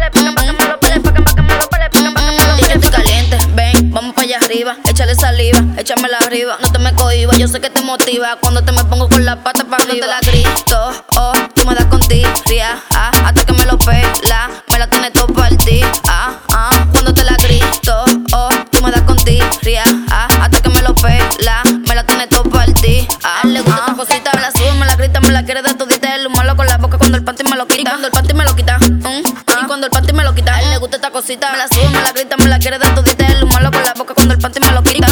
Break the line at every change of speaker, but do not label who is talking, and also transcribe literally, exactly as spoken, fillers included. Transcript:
pele, pa' que me lo pele, pa' que me lo pele, pa' que me lo
Y que
pele.
estoy caliente, ven, vamos para allá arriba. Échale saliva, échamela arriba. No te me cohibas, yo sé que te motiva. Cuando te me pongo con la pata para arriba. No te la grito, oh, tú me das con tirria, ah, hasta que me lo pela. Me la tienes todo para ti, ah, ah. Cuando te la grito, oh, tú me das con tirria, ah, hasta que me lo pela. Me la tienes todo para ti, ah. A él le gusta esta cosita, me la sube, me la grita, me la quiere dar todita. El malo con la boca cuando el panty me lo quita. Y cuando el panty me lo quita, mm, y cuando el panty me lo quita. A él le gusta esta cosita, me la sube, me la grita, me la quiere dar todita. El malo con la boca cuando el panty me lo quita.